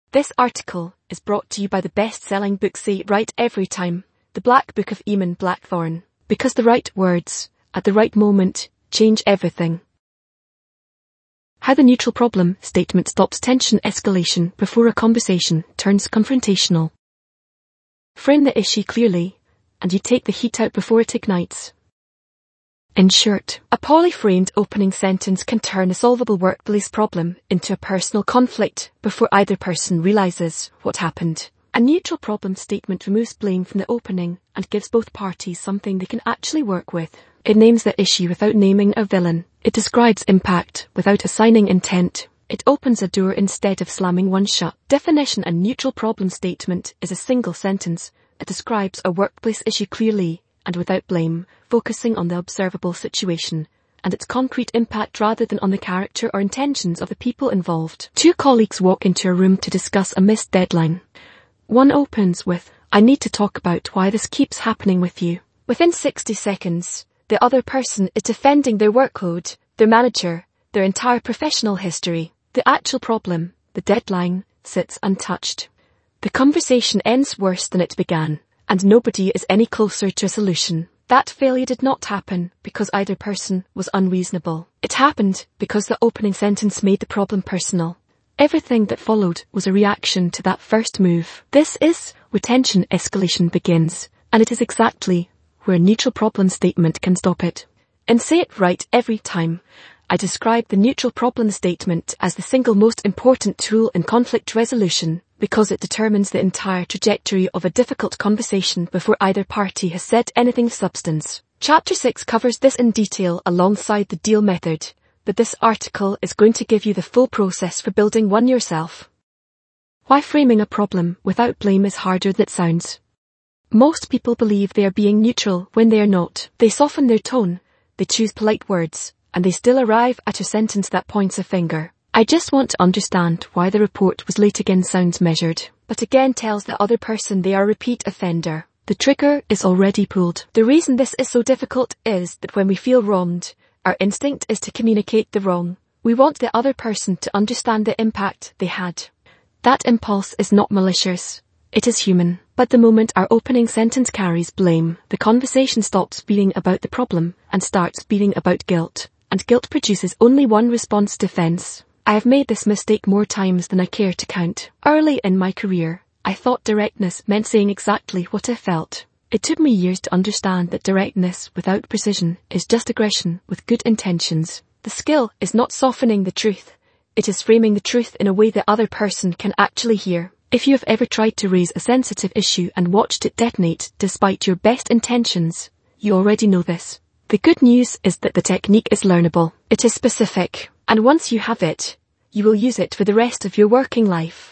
This article is brought to you by the best-selling book Say It Right Every Time, The Black Book of Eamon Blackthorne. Because the right words, at the right moment, change everything. How the neutral problem statement stops tension escalation before a conversation turns confrontational. Frame the issue clearly, and you take the heat out before it ignites. In short, a poorly framed opening sentence can turn a solvable workplace problem into a personal conflict before either person realizes what happened. A neutral problem statement removes blame from the opening and gives both parties something they can actually work with. It names the issue without naming a villain. It describes impact without assigning intent. It opens a door instead of slamming one shut. Definition: a neutral problem statement is a single sentence. It describes a workplace issue clearly and without blame, focusing on the observable situation and its concrete impact rather than on the character or intentions of the people involved. Two colleagues walk into a room to discuss a missed deadline. One opens with, "I need to talk about why this keeps happening with you." Within 60 seconds, the other person is defending their workload, their manager, their entire professional history. The actual problem, the deadline, sits untouched. The conversation ends worse than it began, and nobody is any closer to a solution. That failure did not happen because either person was unreasonable. It happened because the opening sentence made the problem personal. Everything that followed was a reaction to that first move. This is where tension escalation begins, and it is exactly where a neutral problem statement can stop it. In Say It Right Every Time, I describe the neutral problem statement as the single most important tool in conflict resolution because it determines the entire trajectory of a difficult conversation before either party has said anything of substance. Chapter 6 covers this in detail alongside the deal method, but this article is going to give you the full process for building one yourself. Why framing a problem without blame is harder than it sounds. Most people believe they are being neutral when they are not. They soften their tone, they choose polite words, and they still arrive at a sentence that points a finger. "I just want to understand why the report was late again" sounds measured, but again tells the other person they are a repeat offender. The trigger is already pulled. The reason this is so difficult is that when we feel wronged, our instinct is to communicate the wrong. We want the other person to understand the impact they had. That impulse is not malicious. It is human. But the moment our opening sentence carries blame, the conversation stops being about the problem and starts being about guilt. And guilt produces only one response: defense. I have made this mistake more times than I care to count. Early in my career, I thought directness meant saying exactly what I felt. It took me years to understand that directness without precision is just aggression with good intentions. The skill is not softening the truth. It is framing the truth in a way the other person can actually hear. If you have ever tried to raise a sensitive issue and watched it detonate despite your best intentions, you already know this. The good news is that the technique is learnable. It is specific, and once you have it, you will use it for the rest of your working life.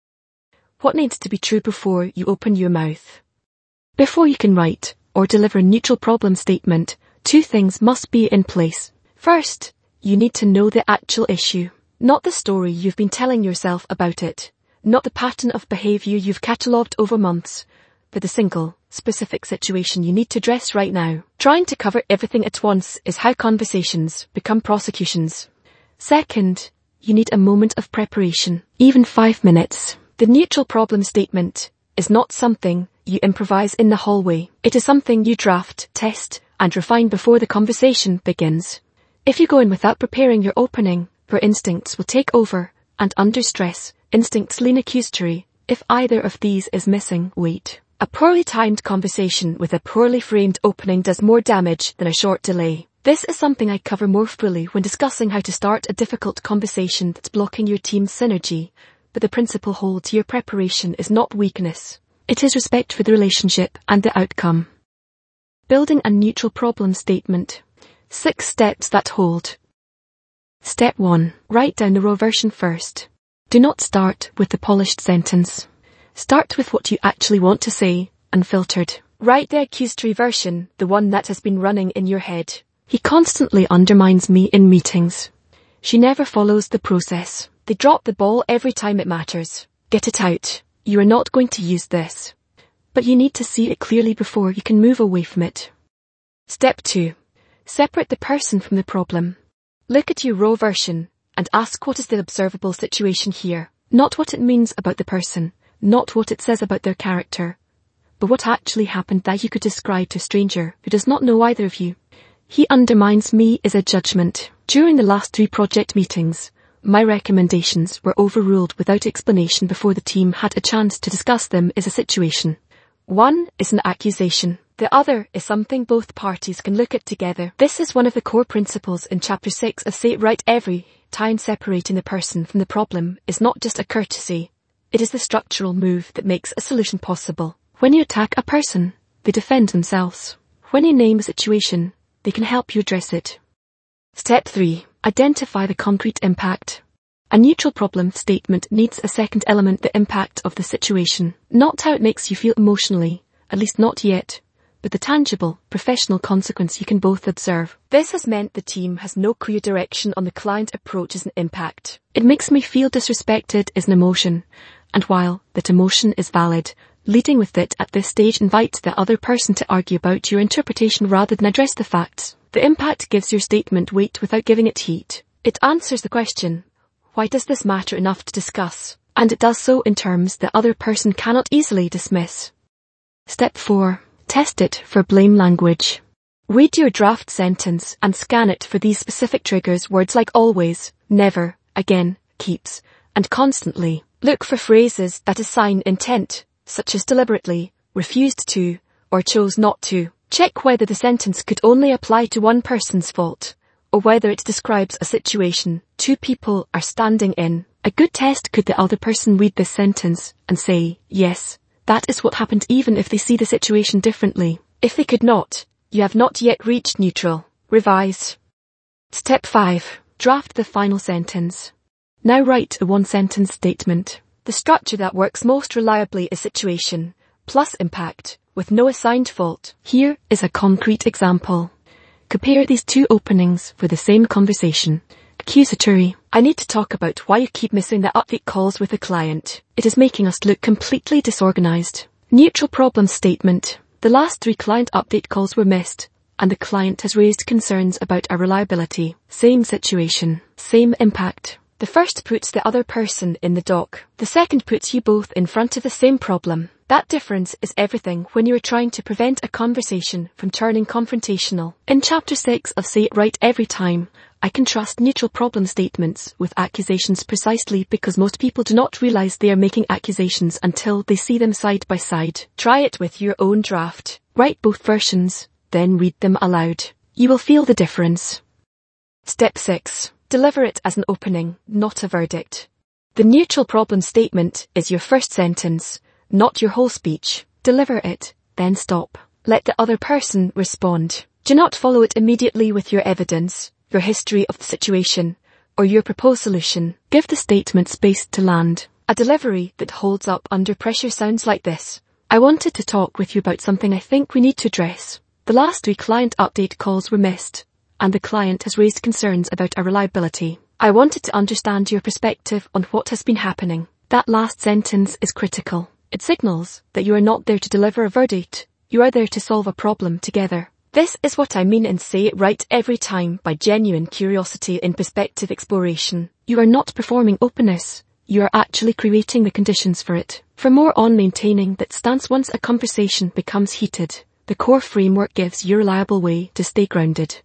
What needs to be true before you open your mouth? Before you can write or deliver a neutral problem statement, two things must be in place. First, you need to know the actual issue, not the story you've been telling yourself about it, not the pattern of behavior you've catalogued over months, but the single, specific situation you need to address right now. Trying to cover everything at once is how conversations become prosecutions. Second, you need a moment of preparation, even 5 minutes. The neutral problem statement is not something you improvise in the hallway. It is something you draft, test, and refine before the conversation begins. If you go in without preparing your opening, your instincts will take over, and under stress, instincts lean accusatory. If either of these is missing, wait. A poorly timed conversation with a poorly framed opening does more damage than a short delay. This is something I cover more fully when discussing how to start a difficult conversation that's blocking your team's synergy, but the principle holds: your preparation is not weakness. It is respect for the relationship and the outcome. Building a neutral problem statement. 6 steps that hold. Step 1. Write down the raw version first. Do not start with the polished sentence. Start with what you actually want to say, unfiltered. Write the accusatory version, the one that has been running in your head. "He constantly undermines me in meetings. She never follows the process. They drop the ball every time it matters." Get it out. You are not going to use this, but you need to see it clearly before you can move away from it. Step 2. Separate the person from the problem. Look at your raw version and ask, what is the observable situation here? Not what it means about the person, not what it says about their character, but what actually happened that you could describe to a stranger who does not know either of you. He undermines me is a judgment. During the last 3 project meetings, my recommendations were overruled without explanation before the team had a chance to discuss them as a situation. One is an accusation. The other is something both parties can look at together. This is one of the core principles in Chapter 6 of Say It Right every time. Separating the person from the problem is not just a courtesy. It is the structural move that makes a solution possible. When you attack a person, they defend themselves. When you name a situation, they can help you address it. Step 3. Identify the concrete impact. A neutral problem statement needs a second element, the impact of the situation. Not how it makes you feel emotionally, at least not yet, but the tangible, professional consequence you can both observe. This has meant the team has no clear direction on the client approach as an impact. It makes me feel disrespected is an emotion, and while that emotion is valid, leading with it at this stage invites the other person to argue about your interpretation rather than address the facts. The impact gives your statement weight without giving it heat. It answers the question, why does this matter enough to discuss? And it does so in terms the other person cannot easily dismiss. Step 4. Test it for blame language. Read your draft sentence and scan it for these specific triggers, words like always, never, again, keeps, and constantly. Look for phrases that assign intent, such as deliberately, refused to, or chose not to. Check whether the sentence could only apply to one person's fault, or whether it describes a situation 2 people are standing in. A good test: could the other person read this sentence and say, yes, that is what happened, even if they see the situation differently? If they could not, you have not yet reached neutral. Revise. Step 5. Draft the final sentence. Now write a 1-sentence statement. The structure that works most reliably is situation plus impact, with no assigned fault. Here is a concrete example. Compare these 2 openings for the same conversation. Accusatory. I need to talk about why you keep missing the update calls with a client. It is making us look completely disorganized. Neutral problem statement. The last 3 client update calls were missed, and the client has raised concerns about our reliability. Same situation, same impact. The first puts the other person in the dock. The second puts you both in front of the same problem. That difference is everything when you are trying to prevent a conversation from turning confrontational. In Chapter 6 of Say It Right Every Time, I contrast neutral problem statements with accusations precisely because most people do not realize they are making accusations until they see them side by side. Try it with your own draft. Write both versions, then read them aloud. You will feel the difference. Step 6. Deliver it as an opening, not a verdict. The neutral problem statement is your first sentence, not your whole speech. Deliver it, then stop. Let the other person respond. Do not follow it immediately with your evidence, your history of the situation, or your proposed solution. Give the statement space to land. A delivery that holds up under pressure sounds like this. I wanted to talk with you about something I think we need to address. The last 3 client update calls were missed, and the client has raised concerns about our reliability. I wanted to understand your perspective on what has been happening. That last sentence is critical. It signals that you are not there to deliver a verdict. You are there to solve a problem together. This is what I mean in Say It Right Every Time by genuine curiosity in perspective exploration. You are not performing openness. You are actually creating the conditions for it. For more on maintaining that stance once a conversation becomes heated, the core framework gives you a reliable way to stay grounded.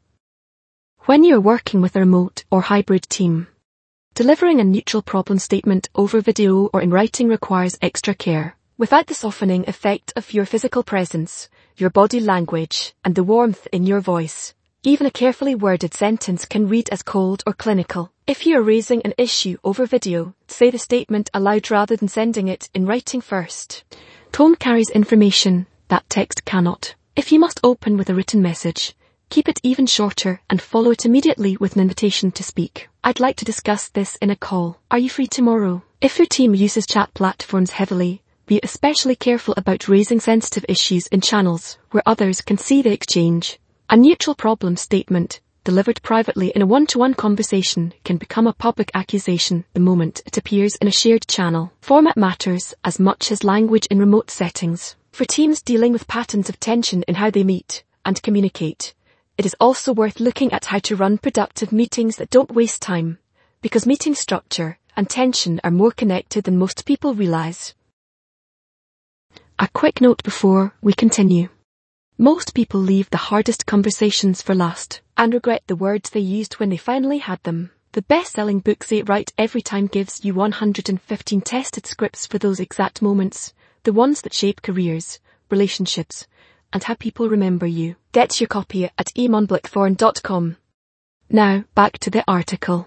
When you are working with a remote or hybrid team, delivering a neutral problem statement over video or in writing requires extra care. Without the softening effect of your physical presence, your body language, and the warmth in your voice, even a carefully worded sentence can read as cold or clinical. If you are raising an issue over video, say the statement aloud rather than sending it in writing first. Tone carries information that text cannot. If you must open with a written message, keep it even shorter and follow it immediately with an invitation to speak. I'd like to discuss this in a call. Are you free tomorrow? If your team uses chat platforms heavily, be especially careful about raising sensitive issues in channels where others can see the exchange. A neutral problem statement, delivered privately in a one-to-one conversation, can become a public accusation the moment it appears in a shared channel. Format matters as much as language in remote settings. For teams dealing with patterns of tension in how they meet and communicate, it is also worth looking at how to run productive meetings that don't waste time, because meeting structure and tension are more connected than most people realize. A quick note before we continue. Most people leave the hardest conversations for last and regret the words they used when they finally had them. The best-selling book Say It Right Every Time gives you 115 tested scripts for those exact moments, the ones that shape careers, relationships, and how people remember you. Get your copy at eamonblackthorn.com. Now, back to the article.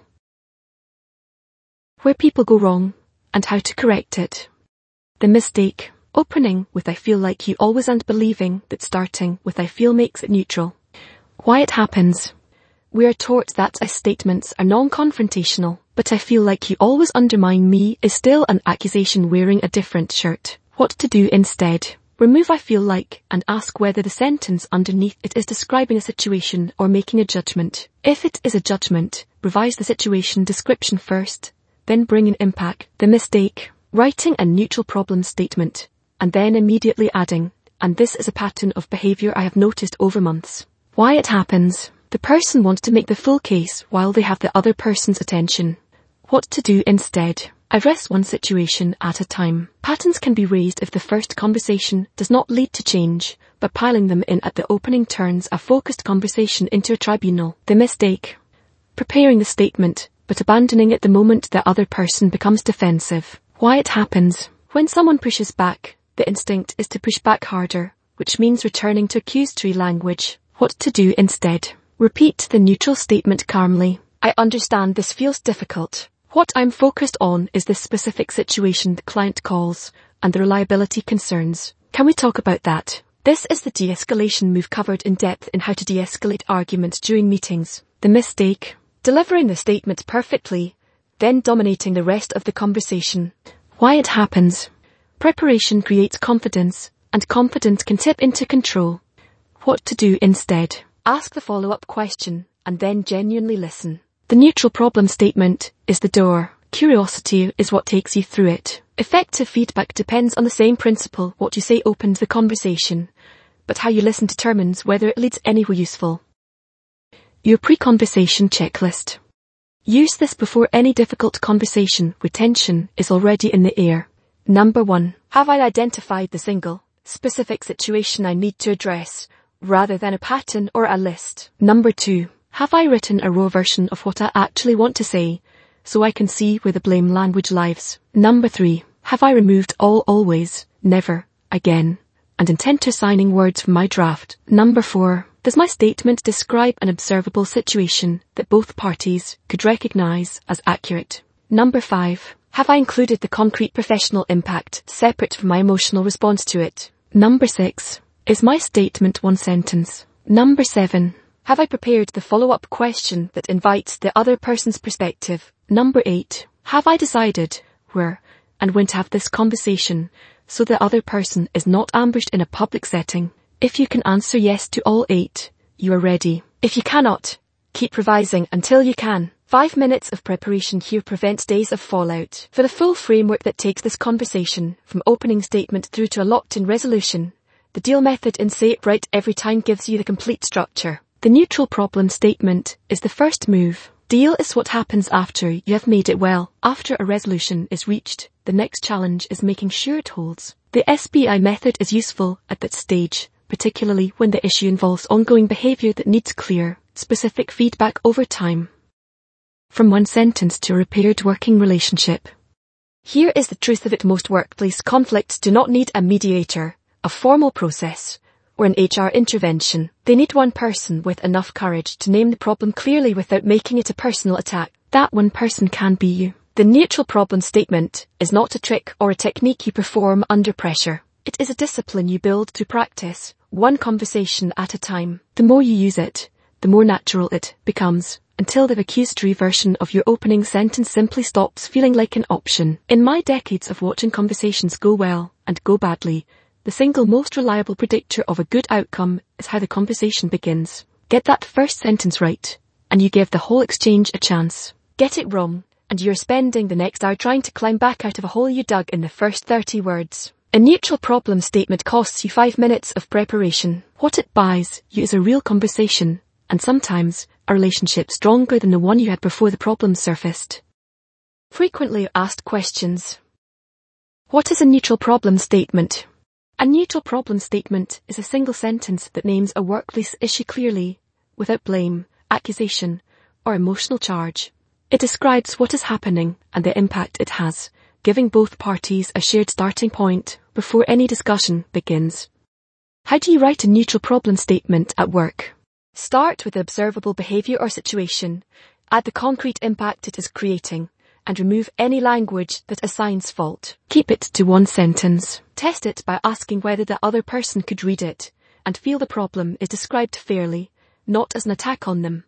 Where people go wrong, and how to correct it. The mistake. Opening with I feel like you always and believing that starting with I feel makes it neutral. Why it happens. We are taught that I statements are non-confrontational, but I feel like you always undermine me is still an accusation wearing a different shirt. What to do instead? Remove I feel like and ask whether the sentence underneath it is describing a situation or making a judgment. If it is a judgment, revise the situation description first, then bring in impact. The mistake. Writing a neutral problem statement, and then immediately adding, and this is a pattern of behavior I have noticed over months. Why it happens. The person wants to make the full case while they have the other person's attention. What to do instead. Address one situation at a time. Patterns can be raised if the first conversation does not lead to change, but piling them in at the opening turns a focused conversation into a tribunal. The mistake. Preparing the statement, but abandoning it the moment the other person becomes defensive. Why it happens. When someone pushes back, the instinct is to push back harder, which means returning to accusatory language. What to do instead. Repeat the neutral statement calmly. I understand this feels difficult. What I'm focused on is this specific situation the client calls, and the reliability concerns. Can we talk about that? This is the de-escalation move covered in depth in how to de-escalate arguments during meetings. The mistake. Delivering the statement perfectly, then dominating the rest of the conversation. Why it happens. Preparation creates confidence, and confidence can tip into control. What to do instead. Ask the follow-up question, and then genuinely listen. The neutral problem statement is the door. Curiosity is what takes you through it. Effective feedback depends on the same principle. What you say opens the conversation, but how you listen determines whether it leads anywhere useful. Your pre-conversation checklist. Use this before any difficult conversation where tension is already in the air. Number 1. Have I identified the single, specific situation I need to address, rather than a pattern or a list? Number 2. Have I written a raw version of what I actually want to say, so I can see where the blame language lives? Number 3. Have I removed all always, never, again, and intent-assigning words from my draft? Number 4. Does my statement describe an observable situation that both parties could recognize as accurate? Number 5. Have I included the concrete professional impact separate from my emotional response to it? Number 6. Is my statement one sentence? Number 7. Have I prepared the follow-up question that invites the other person's perspective? Number 8. Have I decided where and when to have this conversation so the other person is not ambushed in a public setting? If you can answer yes to all 8, you are ready. If you cannot, keep revising until you can. 5 minutes of preparation here prevents days of fallout. For the full framework that takes this conversation from opening statement through to a locked-in resolution, the DEAL method in Say It Right Every Time gives you the complete structure. The neutral problem statement is the first move. DEAL is what happens after you have made it well. After a resolution is reached, the next challenge is making sure it holds. The SBI method is useful at that stage, particularly when the issue involves ongoing behavior that needs clear, specific feedback over time. From one sentence to a repaired working relationship. Here is the truth of it. Most workplace conflicts do not need a mediator, a formal process, or an HR intervention. They need one person with enough courage to name the problem clearly without making it a personal attack. That one person can be you. The neutral problem statement is not a trick or a technique you perform under pressure. It is a discipline you build through practice, one conversation at a time. The more you use it, the more natural it becomes, until the accusatory version of your opening sentence simply stops feeling like an option. In my decades of watching conversations go well and go badly, the single most reliable predictor of a good outcome is how the conversation begins. Get that first sentence right, and you give the whole exchange a chance. Get it wrong, and you're spending the next hour trying to climb back out of a hole you dug in the first 30 words. A neutral problem statement costs you 5 minutes of preparation. What it buys you is a real conversation, and sometimes a relationship stronger than the one you had before the problem surfaced. Frequently asked questions. What is a neutral problem statement? A neutral problem statement is a single sentence that names a workplace issue clearly, without blame, accusation, or emotional charge. It describes what is happening and the impact it has, giving both parties a shared starting point before any discussion begins. How do you write a neutral problem statement at work? Start with the observable behavior or situation, add the concrete impact it is creating, and remove any language that assigns fault. Keep it to one sentence. Test it by asking whether the other person could read it and feel the problem is described fairly, not as an attack on them.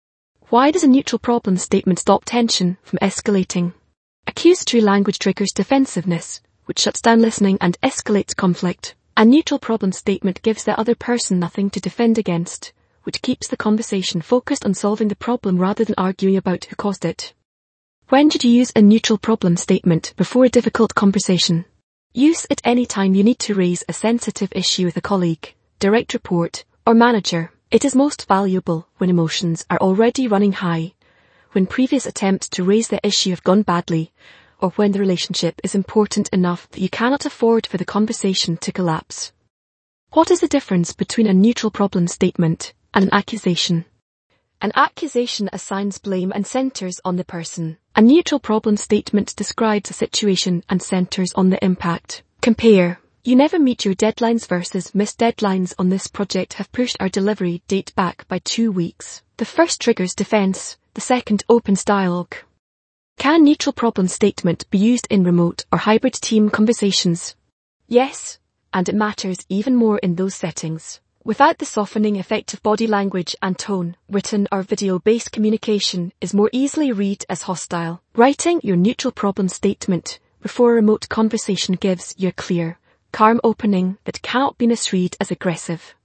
Why does a neutral problem statement stop tension from escalating? Accusatory language triggers defensiveness, which shuts down listening and escalates conflict. A neutral problem statement gives the other person nothing to defend against, which keeps the conversation focused on solving the problem rather than arguing about who caused it. When should you use a neutral problem statement before a difficult conversation? Use it any time you need to raise a sensitive issue with a colleague, direct report, or manager. It is most valuable when emotions are already running high, when previous attempts to raise the issue have gone badly, or when the relationship is important enough that you cannot afford for the conversation to collapse. What is the difference between a neutral problem statement and an accusation? An accusation assigns blame and centers on the person. A neutral problem statement describes a situation and centers on the impact. Compare. You never meet your deadlines versus missed deadlines on this project have pushed our delivery date back by 2 weeks. The first triggers defense, the second opens dialogue. Can a neutral problem statement be used in remote or hybrid team conversations? Yes, and it matters even more in those settings. Without the softening effect of body language and tone, written or video-based communication is more easily read as hostile. Writing your neutral problem statement before a remote conversation gives you a clear, calm opening that cannot be misread as aggressive.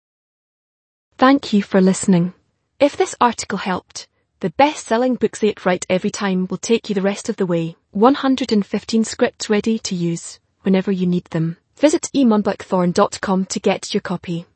Thank you for listening. If this article helped, the best-selling book Say It Right Every Time will take you the rest of the way. 115 scripts ready to use whenever you need them. Visit eamonblackthorn.com to get your copy.